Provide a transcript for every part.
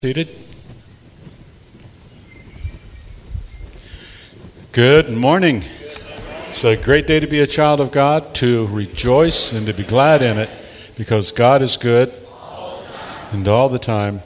Seated. Good morning. It's a great day to be a child of God, to rejoice and to be glad in it, because God is good and all the time.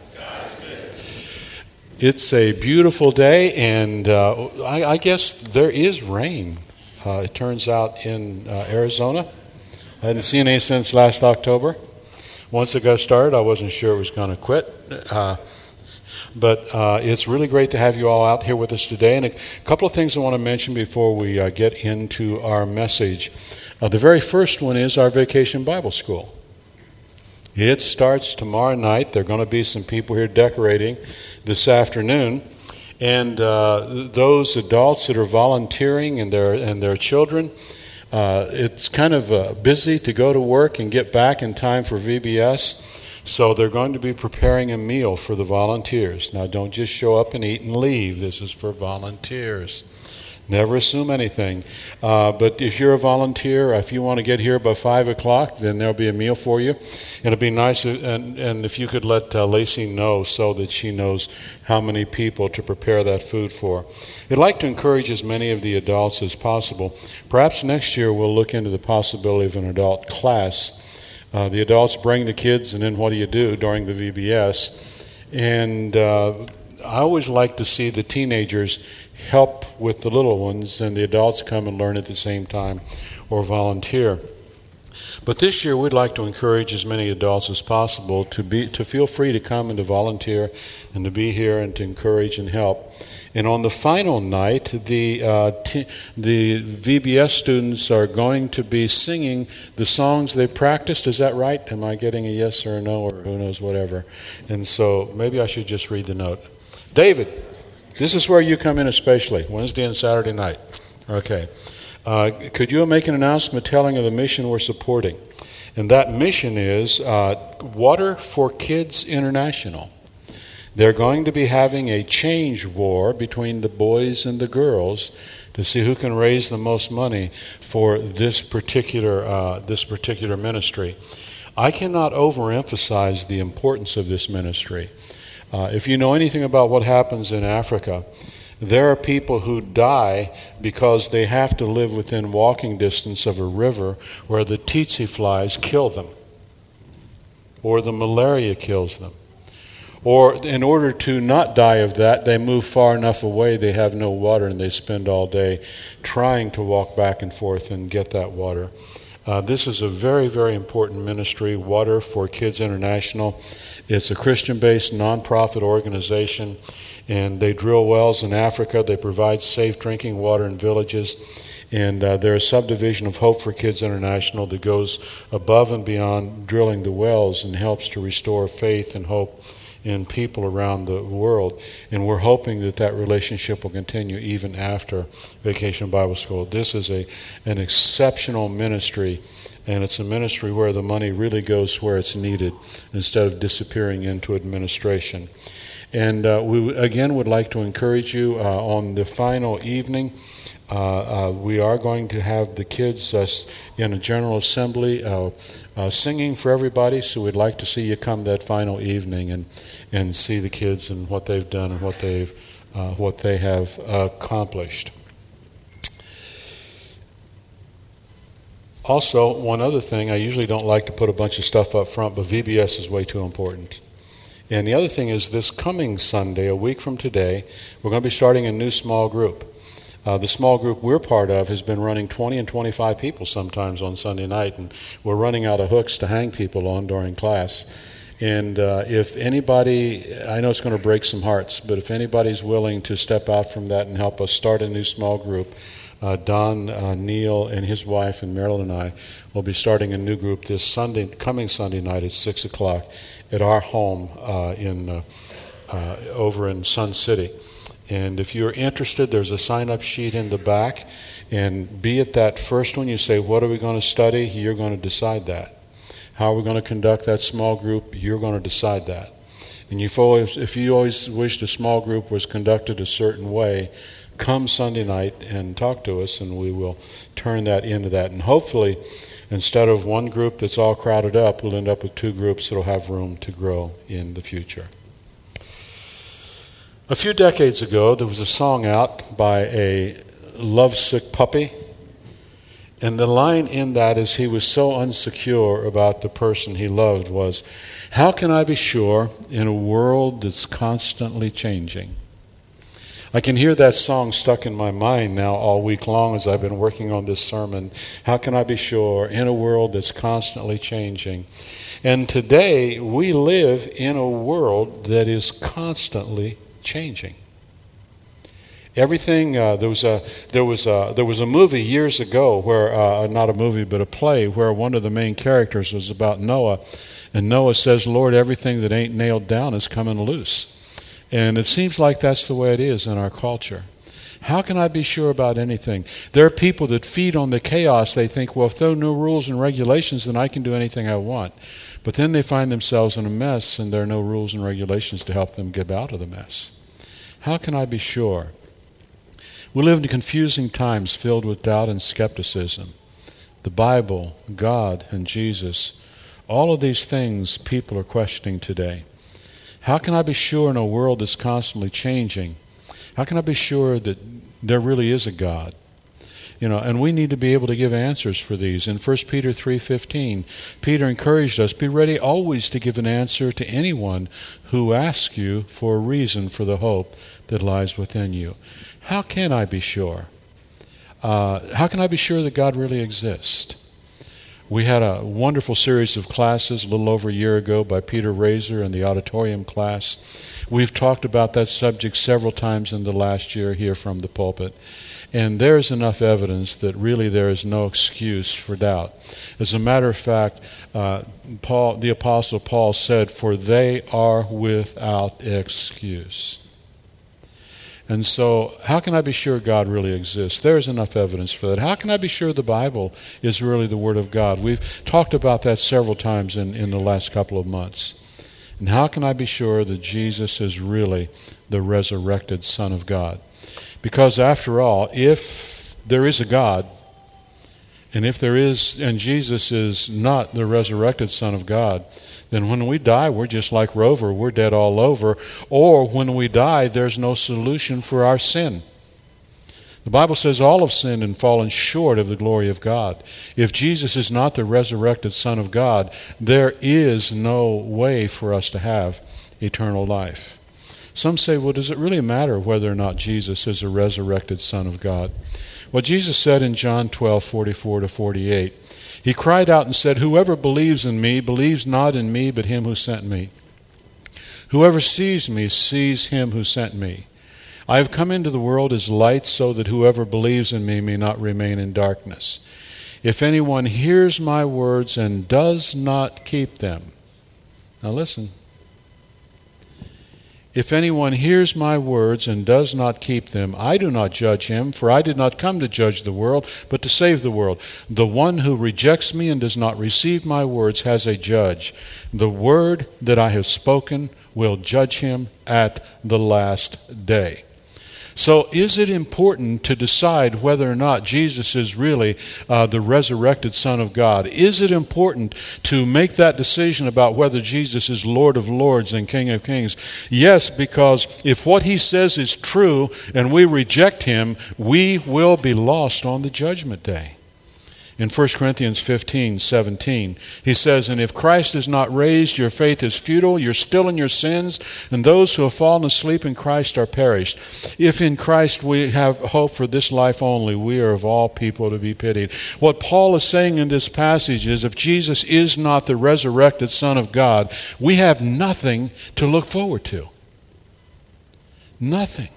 It's a beautiful day, and I guess there is rain. It turns out in Arizona. I hadn't seen any since last October. Once it got started, I wasn't sure it was going to quit. But it's really great to have you all out here with us today. And a couple of things I want to mention before we get into our message. The very first one is our Vacation Bible School. It starts tomorrow night. There are going to be some people here decorating this afternoon. And those adults that are volunteering and their children, it's kind of busy to go to work and get back in time for VBS. So they're going to be preparing a meal for the volunteers. Now, don't just show up and eat and leave. This is for volunteers. Never assume anything. But if you're a volunteer, if you want to get here by 5 o'clock, then there'll be a meal for you. It'll be nice, and if you could let Lacey know so that she knows how many people to prepare that food for. I'd like to encourage as many of the adults as possible. Perhaps next year we'll look into the possibility of an adult class. The adults bring the kids, and then what do you do during the VBS? And I always like to see the teenagers help with the little ones, and the adults come and learn at the same time or volunteer. But this year we'd like to encourage as many adults as possible to feel free to come and to volunteer and to be here and to encourage and help. And on the final night, the VBS students are going to be singing the songs they practiced. Is that right? Am I getting a yes or a no or who knows, whatever? And so maybe I should just read the note. David, this is where you come in especially, Wednesday and Saturday night. Okay. Could you make an announcement telling of the mission we're supporting? And that mission is Water for Kids International. They're going to be having a change war between the boys and the girls to see who can raise the most money for this particular ministry. I cannot overemphasize the importance of this ministry. If you know anything about what happens in Africa, there are people who die because they have to live within walking distance of a river where the tsetse flies kill them, or the malaria kills them. Or in order to not die of that, they move far enough away, they have no water, and they spend all day trying to walk back and forth and get that water. This is a very, very important ministry, Water for Kids International. It's a Christian-based nonprofit organization, and they drill wells in Africa. They provide safe drinking water in villages. And they're a subdivision of Hope for Kids International that goes above and beyond drilling the wells and helps to restore faith and hope in people around the world. And we're hoping that that relationship will continue even after Vacation Bible School. This is an exceptional ministry, and it's a ministry where the money really goes where it's needed instead of disappearing into administration. And we again would like to encourage you on the final evening. We are going to have the kids in a general assembly singing for everybody, so we'd like to see you come that final evening and see the kids and what they've done and what they have accomplished. Also, one other thing, I usually don't like to put a bunch of stuff up front, but VBS is way too important. And the other thing is this coming Sunday, a week from today, we're going to be starting a new small group. The small group we're part of has been running 20 and 25 people sometimes on Sunday night, and we're running out of hooks to hang people on during class. And if anybody, I know it's going to break some hearts, but if anybody's willing to step out from that and help us start a new small group, Don, Neil, and his wife, and Marilyn and I will be starting a new group this coming Sunday night at 6 o'clock at our home over in Sun City. And if you're interested, there's a sign-up sheet in the back. And be it that first one, you say, what are we going to study? You're going to decide that. How are we going to conduct that small group? You're going to decide that. And if you always wished a small group was conducted a certain way, come Sunday night and talk to us, and we will turn that into that. And hopefully, instead of one group that's all crowded up, we'll end up with two groups that will have room to grow in the future. A few decades ago, there was a song out by a lovesick puppy. And the line in that, as he was so unsecure about the person he loved, was, "How can I be sure in a world that's constantly changing?" I can hear that song stuck in my mind now all week long as I've been working on this sermon. How can I be sure in a world that's constantly changing? And today we live in a world that is constantly changing. Everything. There was a movie years ago where not a movie but a play where one of the main characters was about Noah, and Noah says, "Lord, everything that ain't nailed down is coming loose." And it seems like that's the way it is in our culture. How can I be sure about anything? There are people that feed on the chaos. They think, well, if there are no rules and regulations, then I can do anything I want. But then they find themselves in a mess, and there are no rules and regulations to help them get out of the mess. How can I be sure? We live in confusing times filled with doubt and skepticism. The Bible, God, and Jesus, all of these things people are questioning today. How can I be sure in a world that's constantly changing? How can I be sure that there really is a God? And we need to be able to give answers for these. In 1 Peter 3:15, Peter encouraged us, be ready always to give an answer to anyone who asks you for a reason for the hope that lies within you. How can I be sure? How can I be sure that God really exists? We had a wonderful series of classes a little over a year ago by Peter Razor in the auditorium class. We've talked about that subject several times in the last year here from the pulpit. And there's enough evidence that really there is no excuse for doubt. As a matter of fact, the Apostle Paul said, "For they are without excuse." And so, how can I be sure God really exists? There's enough evidence for that. How can I be sure the Bible is really the Word of God? We've talked about that several times in the last couple of months. And how can I be sure that Jesus is really the resurrected Son of God? Because after all, if there is a God, and Jesus is not the resurrected Son of God, then when we die, we're just like Rover. We're dead all over. Or when we die, there's no solution for our sin. The Bible says all have sinned and fallen short of the glory of God. If Jesus is not the resurrected Son of God, there is no way for us to have eternal life. Some say, well, does it really matter whether or not Jesus is a resurrected Son of God? Well, Jesus said in John 12:44-48, He cried out and said, "Whoever believes in me believes not in me, but him who sent me. Whoever sees me sees him who sent me. I have come into the world as light so that whoever believes in me may not remain in darkness. If anyone hears my words and does not keep them." Now listen. "If anyone hears my words and does not keep them, I do not judge him, for I did not come to judge the world, but to save the world. The one who rejects me and does not receive my words has a judge. The word that I have spoken will judge him at the last day." So is it important to decide whether or not Jesus is really the resurrected Son of God? Is it important to make that decision about whether Jesus is Lord of Lords and King of Kings? Yes, because if what he says is true and we reject him, we will be lost on the judgment day. In 1 Corinthians 15:17, he says, "And if Christ is not raised, your faith is futile, you're still in your sins, and those who have fallen asleep in Christ are perished. If in Christ we have hope for this life only, we are of all people to be pitied." What Paul is saying in this passage is, if Jesus is not the resurrected Son of God, we have nothing to look forward to. Nothing.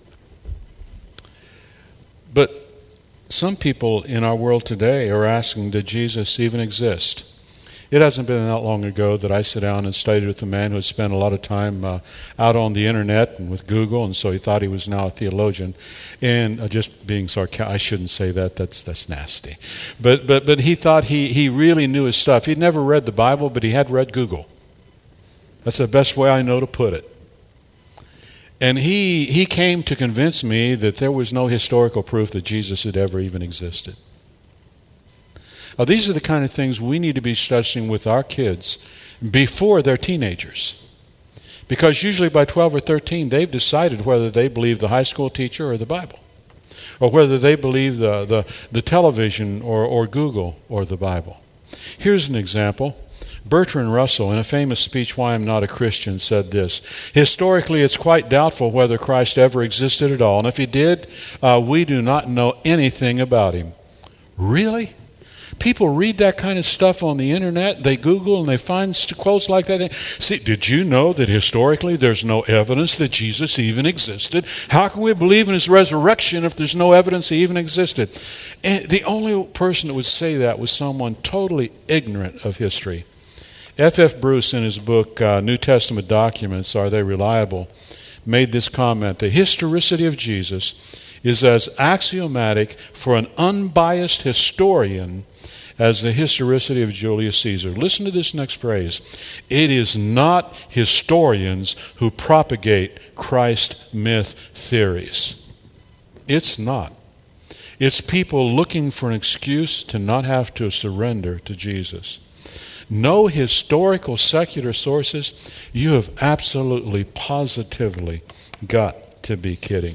But some people in our world today are asking, did Jesus even exist? It hasn't been that long ago that I sat down and studied with a man who had spent a lot of time out on the internet and with Google, and so he thought he was now a theologian. And just being sarcastic, I shouldn't say that. That's nasty. But he thought he really knew his stuff. He'd never read the Bible, but he had read Google. That's the best way I know to put it. And he came to convince me that there was no historical proof that Jesus had ever even existed. Now, these are the kind of things we need to be studying with our kids before they're teenagers. Because usually by 12 or 13, they've decided whether they believe the high school teacher or the Bible, or whether they believe the television or Google or the Bible. Here's an example. Bertrand Russell, in a famous speech, Why I'm Not a Christian, said this: historically, it's quite doubtful whether Christ ever existed at all, and if he did, we do not know anything about him. Really? People read that kind of stuff on the internet, they Google and they find quotes like that. See, did you know that historically there's no evidence that Jesus even existed? How can we believe in his resurrection if there's no evidence he even existed? And the only person that would say that was someone totally ignorant of history. F.F. Bruce, in his book, New Testament Documents, Are They Reliable?, made this comment: the historicity of Jesus is as axiomatic for an unbiased historian as the historicity of Julius Caesar. Listen to this next phrase. It is not historians who propagate Christ myth theories. It's not. It's people looking for an excuse to not have to surrender to Jesus. No historical secular sources, you have absolutely, positively got to be kidding.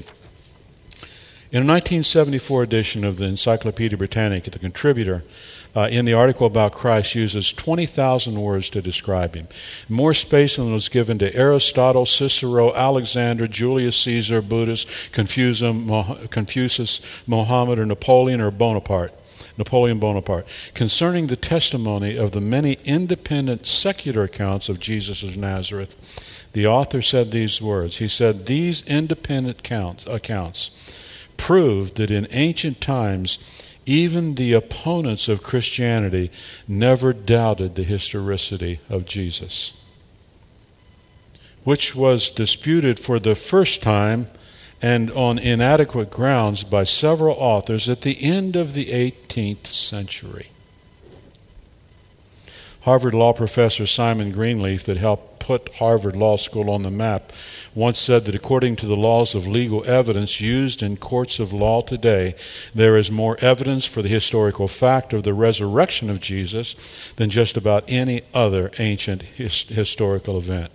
In a 1974 edition of the Encyclopedia Britannica, the contributor in the article about Christ uses 20,000 words to describe him. More space than was given to Aristotle, Cicero, Alexander, Julius Caesar, Buddhist, Confucius, Mohammed, or Napoleon Bonaparte. Concerning the testimony of the many independent secular accounts of Jesus of Nazareth, the author said these words. He said, these independent accounts prove that in ancient times, even the opponents of Christianity never doubted the historicity of Jesus, which was disputed for the first time and on inadequate grounds by several authors at the end of the 18th century. Harvard Law professor Simon Greenleaf, that helped put Harvard Law School on the map, once said that according to the laws of legal evidence used in courts of law today, there is more evidence for the historical fact of the resurrection of Jesus than just about any other ancient historical event.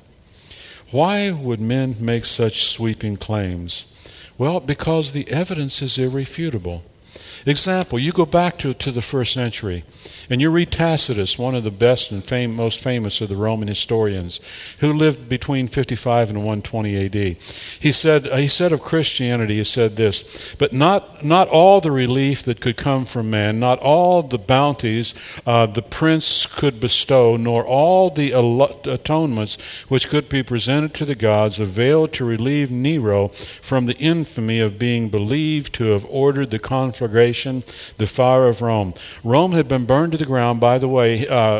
Why would men make such sweeping claims? Well, because the evidence is irrefutable. Example, you go back to the first century, and you read Tacitus, one of the best and most famous of the Roman historians, who lived between 55 and 120 A.D. He said of Christianity, he said this: but not all the relief that could come from man, not all the bounties the prince could bestow, nor all the atonements which could be presented to the gods availed to relieve Nero from the infamy of being believed to have ordered the conflagration, the fire of Rome. Rome had been burned to the ground. By the way,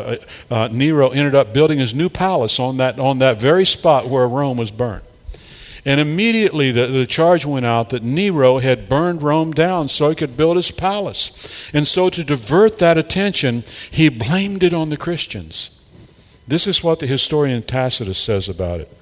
Nero ended up building his new palace on that very spot where Rome was burned. And immediately the charge went out that Nero had burned Rome down so he could build his palace. And so to divert that attention, he blamed it on the Christians. This is what the historian Tacitus says about it.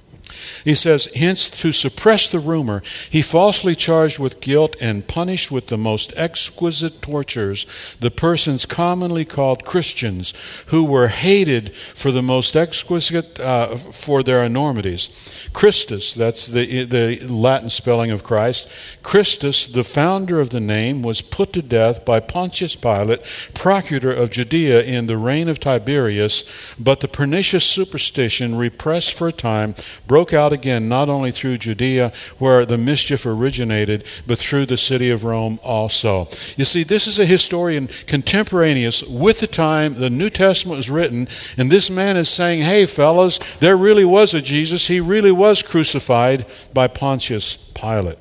He says, hence, to suppress the rumor, he falsely charged with guilt and punished with the most exquisite tortures the persons commonly called Christians, who were hated for the most exquisite for their enormities. Christus, that's the Latin spelling of Christ. Christus, the founder of the name, was put to death by Pontius Pilate, procurator of Judea in the reign of Tiberius, but the pernicious superstition, repressed for a time, broke out again, not only through Judea, where the mischief originated, but through the city of Rome also. You see, this is a historian contemporaneous with the time the New Testament was written, and this man is saying, hey fellas, there really was a Jesus. He really was crucified by Pontius Pilate.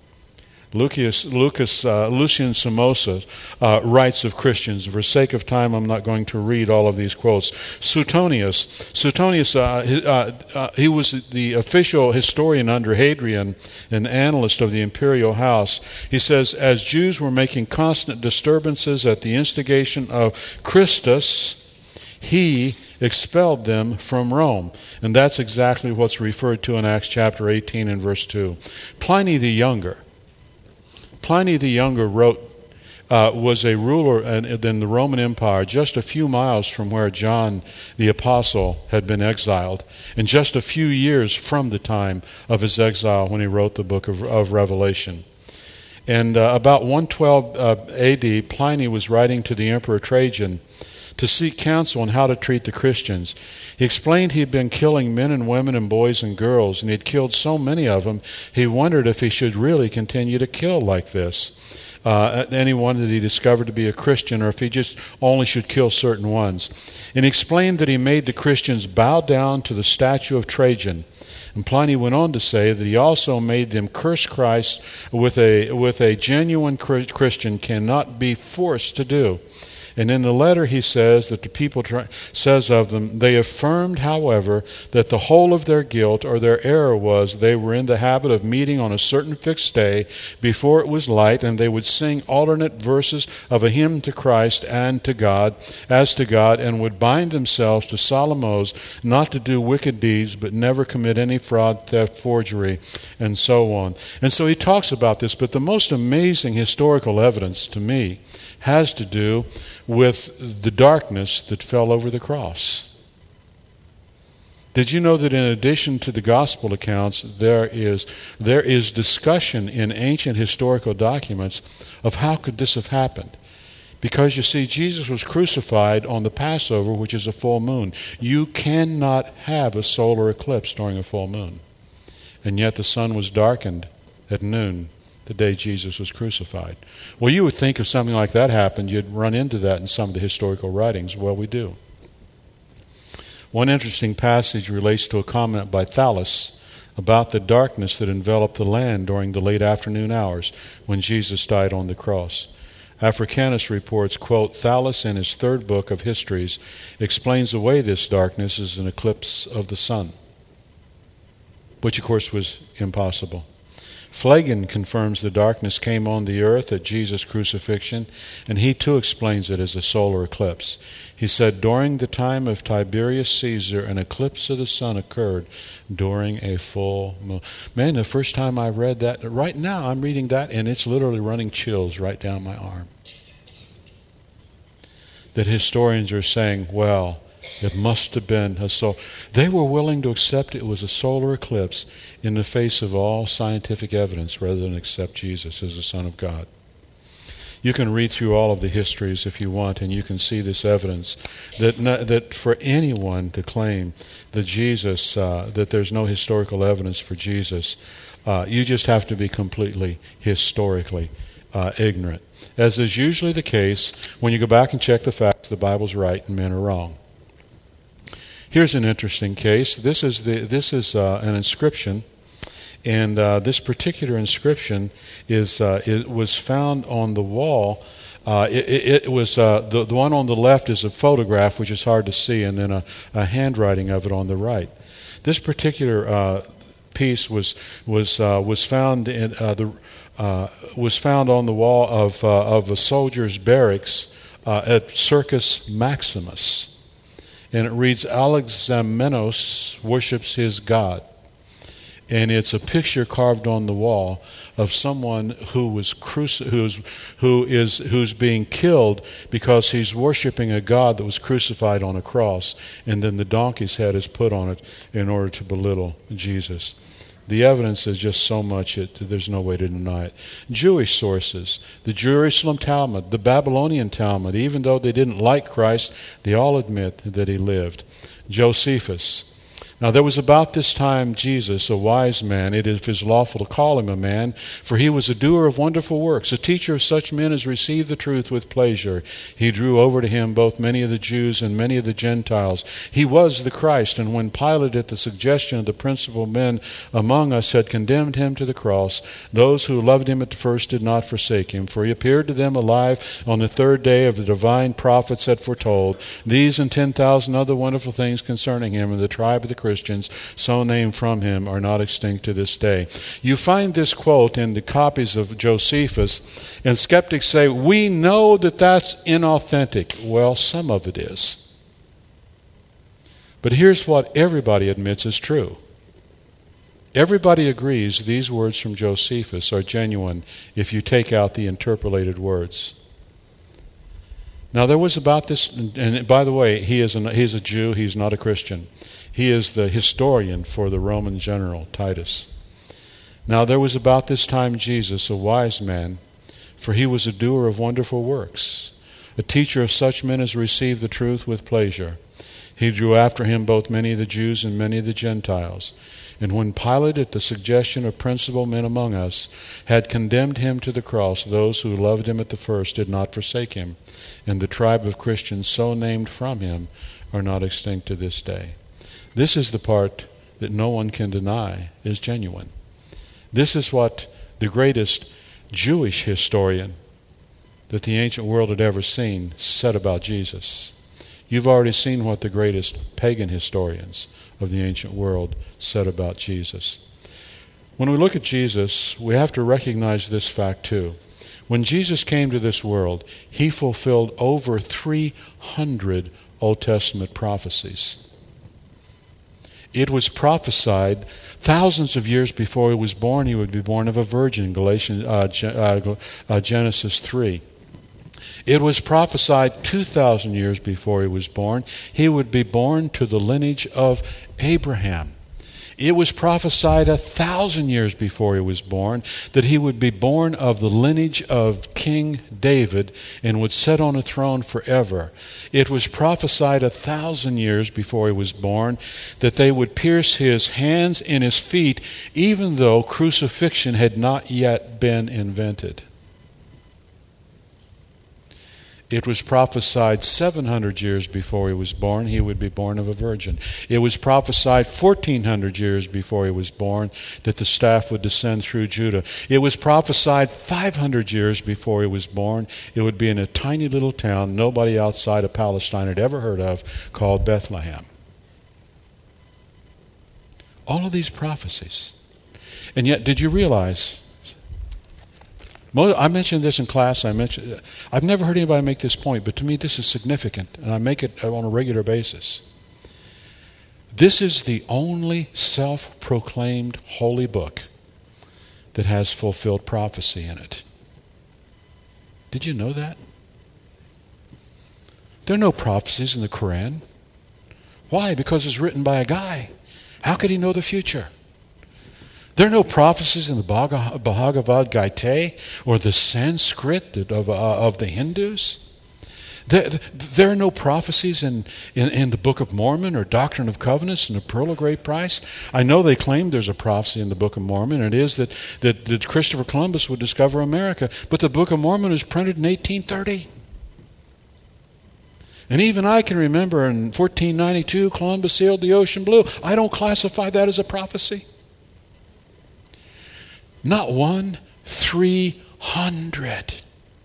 Lucian Somoza writes of Christians. For sake of time, I'm not going to read all of these quotes. Suetonius, he was the official historian under Hadrian, an analyst of the imperial house. He says, as Jews were making constant disturbances at the instigation of Christus, he expelled them from Rome. And that's exactly what's referred to in Acts chapter 18 and verse 2. Pliny the Younger wrote was a ruler in the Roman Empire just a few miles from where John the Apostle had been exiled, and just a few years from the time of his exile when he wrote the book of Revelation. And about 112 A.D., Pliny was writing to the Emperor Trajan to seek counsel on how to treat the Christians. He explained he had been killing men and women and boys and girls, and he had killed so many of them, he wondered if he should really continue to kill like this. Anyone that he discovered to be a Christian, or if he just only should kill certain ones. And he explained that he made the Christians bow down to the statue of Trajan. And Pliny went on to say that he also made them curse Christ with a genuine Christian cannot be forced to do. And in the letter he says that the people says of them, they affirmed, however, that the whole of their guilt or their error was they were in the habit of meeting on a certain fixed day before it was light, and they would sing alternate verses of a hymn to Christ and to God, as to God, and would bind themselves to solemn oaths not to do wicked deeds, but never commit any fraud, theft, forgery, and so on. And so he talks about this, but the most amazing historical evidence to me has to do with the darkness that fell over the cross. Did you know that in addition to the gospel accounts, there is discussion in ancient historical documents of how could this have happened? Because you see, Jesus was crucified on the Passover, which is a full moon. You cannot have a solar eclipse during a full moon. And yet the sun was darkened at noon the day Jesus was crucified. Well, you would think if something like that happened, you'd run into that in some of the historical writings. Well, we do. One interesting passage relates to a comment by Thallus about the darkness that enveloped the land during the late afternoon hours when Jesus died on the cross. Africanus reports, quote, Thallus in his third book of Histories explains away this darkness as an eclipse of the sun, which of course was impossible. Phlegon confirms the darkness came on the earth at Jesus' crucifixion, and he too explains it as a solar eclipse. He said, during the time of Tiberius Caesar, an eclipse of the sun occurred during a full moon. Man, the first time I read that, right now I'm reading that, and it's literally running chills right down my arm. That historians are saying, well, it must have been a solar. They were willing to accept it was a solar eclipse in the face of all scientific evidence rather than accept Jesus as the Son of God. You can read through all of the histories if you want, and you can see this evidence that for anyone to claim that Jesus, that there's no historical evidence for Jesus, you just have to be completely historically ignorant. As is usually the case, when you go back and check the facts, the Bible's right and men are wrong. Here's an interesting case. This is an inscription, and this particular inscription it was found on the wall. It was the one on the left is a photograph, which is hard to see, and then a handwriting of it on the right. This particular piece was found was found on the wall of a soldier's barracks at Circus Maximus. And it reads, Alexamenos worships his God. And it's a picture carved on the wall of someone who's being killed because he's worshiping a God that was crucified on a cross, and then the donkey's head is put on it in order to belittle Jesus. The evidence is just so much that there's no way to deny it. Jewish sources, the Jerusalem Talmud, the Babylonian Talmud, even though they didn't like Christ, they all admit that he lived. Josephus. Now there was about this time Jesus, a wise man, it is lawful to call him a man, for he was a doer of wonderful works, a teacher of such men as received the truth with pleasure. He drew over to him both many of the Jews and many of the Gentiles. He was the Christ, and when Pilate, at the suggestion of the principal men among us, had condemned him to the cross, those who loved him at the first did not forsake him, for he appeared to them alive on the third day of the divine prophets had foretold. These and 10,000 other wonderful things concerning him and the tribe of the Christians, so named from him, are not extinct to this day. You find this quote in the copies of Josephus, and skeptics say, we know that that's inauthentic. Well, some of it is. But here's what everybody admits is true. Everybody agrees these words from Josephus are genuine if you take out the interpolated words. Now there was about this, and by the way, he's a Jew, he's not a Christian. He is the historian for the Roman general, Titus. Now there was about this time Jesus, a wise man, for he was a doer of wonderful works, a teacher of such men as received the truth with pleasure. He drew after him both many of the Jews and many of the Gentiles. And when Pilate, at the suggestion of principal men among us, had condemned him to the cross, those who loved him at the first did not forsake him, and the tribe of Christians so named from him are not extinct to this day. This is the part that no one can deny is genuine. This is what the greatest Jewish historian that the ancient world had ever seen said about Jesus. You've already seen what the greatest pagan historians of the ancient world said about Jesus. When we look at Jesus, we have to recognize this fact too. When Jesus came to this world, he fulfilled over 300 Old Testament prophecies. It was prophesied thousands of years before he was born. He would be born of a virgin, Genesis 3. It was prophesied 2,000 years before he was born. He would be born to the lineage of Abraham. It was prophesied 1,000 years before he was born that he would be born of the lineage of King David and would sit on a throne forever. It was prophesied 1,000 years before he was born that they would pierce his hands and his feet, even though crucifixion had not yet been invented. It was prophesied 700 years before he was born he would be born of a virgin. It was prophesied 1,400 years before he was born that the staff would descend through Judah. It was prophesied 500 years before he was born it would be in a tiny little town nobody outside of Palestine had ever heard of called Bethlehem. All of these prophecies. And yet, did you realize... I mentioned this in class. I've never heard anybody make this point, but to me this is significant, and I make it on a regular basis. This is the only self-proclaimed holy book that has fulfilled prophecy in it. Did you know that? There are no prophecies in the Quran. Why? Because it's written by a guy. How could he know the future? There are no prophecies in the Bhagavad Gita or the Sanskrit of the Hindus. There are no prophecies in the Book of Mormon or Doctrine of Covenants and the Pearl of Great Price. I know they claim there's a prophecy in the Book of Mormon, and it is that Christopher Columbus would discover America. But the Book of Mormon was printed in 1830. And even I can remember in 1492, Columbus sailed the ocean blue. I don't classify that as a prophecy. Not one, 300.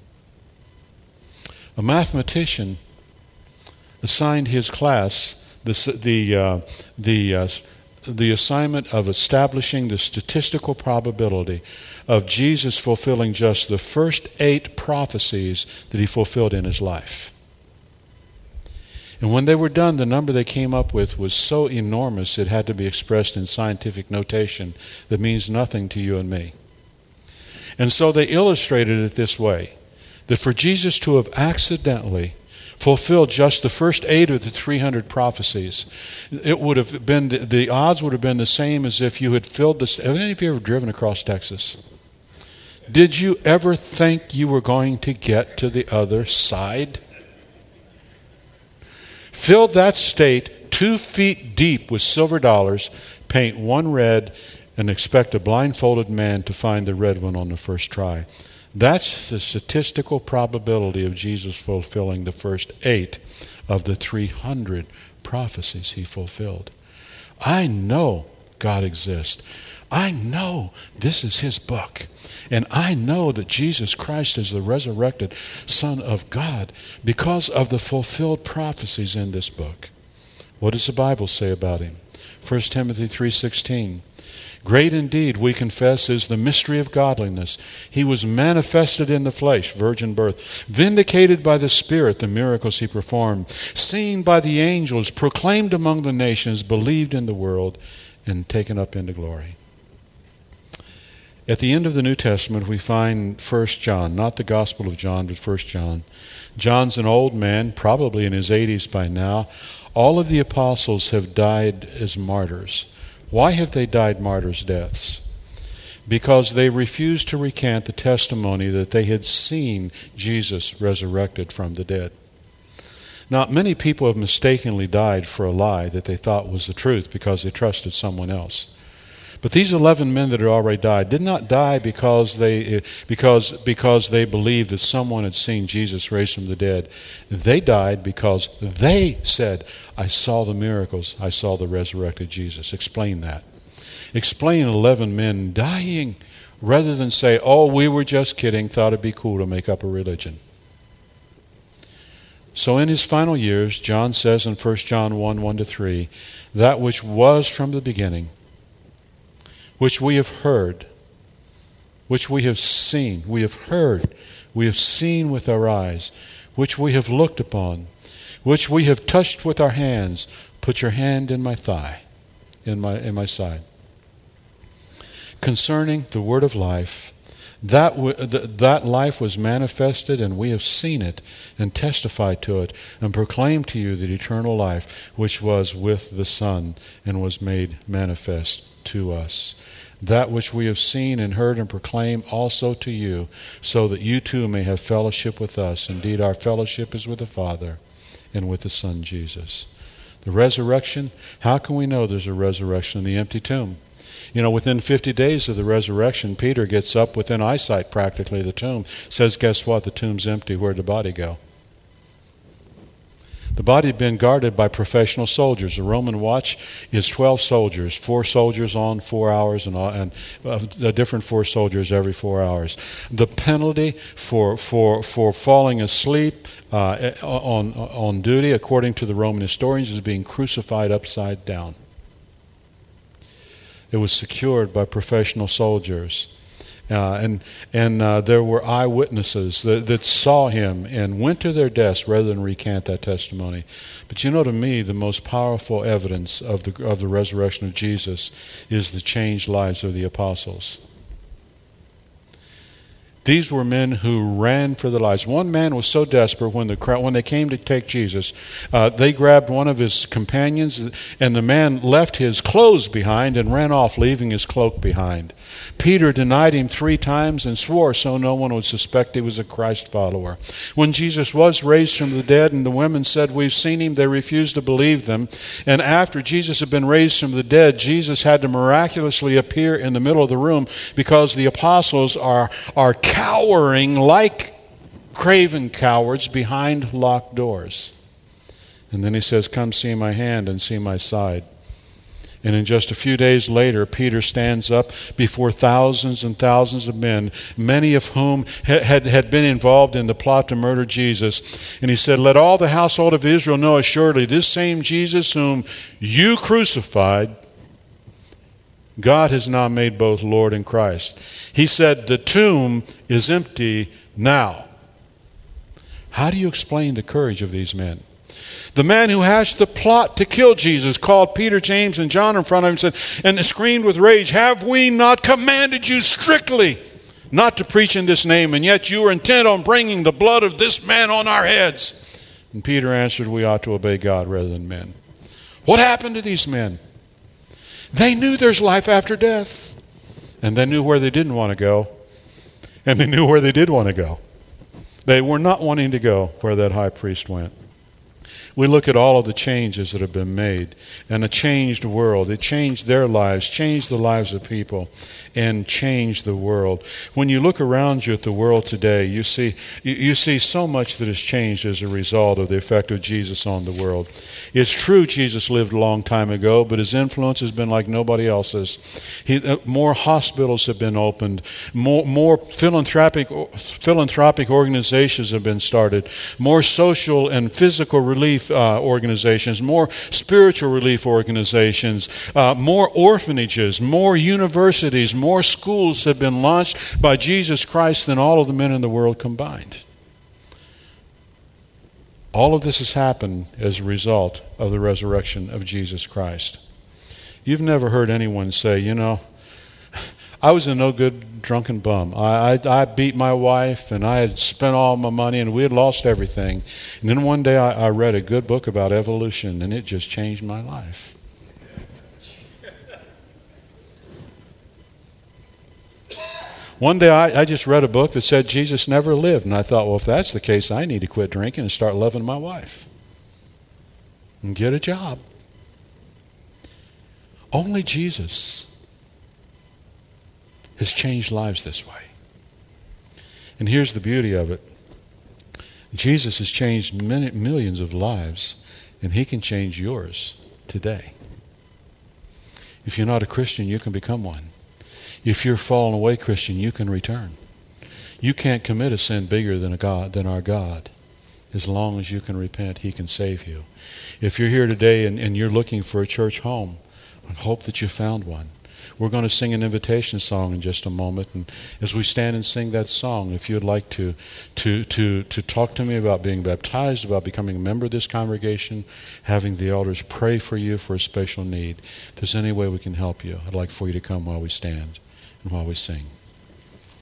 A mathematician assigned his class the assignment of establishing the statistical probability of Jesus fulfilling just the first 8 prophecies that he fulfilled in his life. And when they were done, the number they came up with was so enormous it had to be expressed in scientific notation that means nothing to you and me. And so they illustrated it this way, that for Jesus to have accidentally fulfilled just the first 8 of the 300 prophecies, it would have been, the odds would have been the same as if you had filled this. Have any of you ever driven across Texas? Did you ever think you were going to get to the other side? Fill that state 2 feet deep with silver dollars, paint one red, and expect a blindfolded man to find the red one on the first try. That's the statistical probability of Jesus fulfilling the first 8 of the 300 prophecies he fulfilled. I know God exists. I know this is his book. And I know that Jesus Christ is the resurrected Son of God because of the fulfilled prophecies in this book. What does the Bible say about him? 1 Timothy 3:16. Great indeed, we confess, is the mystery of godliness. He was manifested in the flesh, virgin birth, vindicated by the Spirit, the miracles he performed, seen by the angels, proclaimed among the nations, believed in the world, and taken up into glory. At the end of the New Testament, we find 1 John, not the Gospel of John, but 1 John. John's an old man, probably in his 80s by now. All of the apostles have died as martyrs. Why have they died martyrs' deaths? Because they refused to recant the testimony that they had seen Jesus resurrected from the dead. Now, many people have mistakenly died for a lie that they thought was the truth because they trusted someone else. But these 11 men that had already died did not die because they believed that someone had seen Jesus raised from the dead. They died because they said, I saw the miracles, I saw the resurrected Jesus. Explain that. Explain 11 men dying rather than say, oh, we were just kidding, thought it'd be cool to make up a religion. So in his final years, John says in 1 John 1:1-3, that which was from the beginning, which we have heard, which we have seen, we have heard, we have seen with our eyes, which we have looked upon, which we have touched with our hands. Put your hand in my thigh, in my side. Concerning the word of life, that life was manifested, and we have seen it and testified to it and proclaimed to you the eternal life which was with the Son and was made manifest to us. That which we have seen and heard and proclaim also to you, so that you too may have fellowship with us. Indeed, our fellowship is with the Father and with the Son Jesus. The resurrection, how can we know there's a resurrection in the empty tomb? You know, within 50 days of the resurrection, Peter gets up within eyesight practically of the tomb, says, guess what? The tomb's empty. Where'd the body go? The body had been guarded by professional soldiers. The Roman watch is 12 soldiers, 4 soldiers on 4 hours, and a different 4 soldiers every 4 hours. The penalty for falling asleep on duty, according to the Roman historians, is being crucified upside down. It was secured by professional soldiers. And there were eyewitnesses that saw him and went to their deaths rather than recant that testimony. But you know, to me, the most powerful evidence of the resurrection of Jesus is the changed lives of the apostles. These were men who ran for their lives. One man was so desperate when they came to take Jesus, they grabbed one of his companions, and the man left his clothes behind and ran off, leaving his cloak behind. Peter denied him 3 times and swore so no one would suspect he was a Christ follower. When Jesus was raised from the dead and the women said, we've seen him, they refused to believe them. And after Jesus had been raised from the dead, Jesus had to miraculously appear in the middle of the room because the apostles are cowering like craven cowards behind locked doors. And then he says, come see my hand and see my side. And in just a few days later, Peter stands up before thousands and thousands of men, many of whom had been involved in the plot to murder Jesus. And he said, let all the household of Israel know assuredly, this same Jesus whom you crucified, God has now made both Lord and Christ. He said, the tomb is empty now. How do you explain the courage of these men? The man who hatched the plot to kill Jesus called Peter, James, and John in front of him and screamed with rage, have we not commanded you strictly not to preach in this name, and yet you are intent on bringing the blood of this man on our heads? And Peter answered, we ought to obey God rather than men. What happened to these men? They knew there's life after death, and they knew where they didn't want to go, and they knew where they did want to go. They were not wanting to go where that high priest went. We look at all of the changes that have been made and a changed world. It changed their lives, changed the lives of people, and changed the world. When you look around you at the world today, you see so much that has changed as a result of the effect of Jesus on the world. It's true Jesus lived a long time ago, but his influence has been like nobody else's. More hospitals have been opened. More philanthropic organizations have been started. More social and physical relief organizations, more spiritual relief organizations, more orphanages, more universities, more schools have been launched by Jesus Christ than all of the men in the world combined. All of this has happened as a result of the resurrection of Jesus Christ. You've never heard anyone say, I was a no good drunken bum. I beat my wife, and I had spent all my money, and we had lost everything. And then one day I read a good book about evolution, and it just changed my life. One day I just read a book that said Jesus never lived, and I thought, well, if that's the case, I need to quit drinking and start loving my wife and get a job. Only Jesus has changed lives this way. And here's the beauty of it. Jesus has changed millions of lives, and he can change yours today. If you're not a Christian, you can become one. If you're a fallen away Christian, you can return. You can't commit a sin bigger than our God. As long as you can repent, he can save you. If you're here today and you're looking for a church home, I hope that you found one. We're going to sing an invitation song in just a moment, and as we stand and sing that song, if you'd like to talk to me about being baptized, about becoming a member of this congregation, having the elders pray for you for a special need, if there's any way we can help you, I'd like for you to come while we stand and while we sing.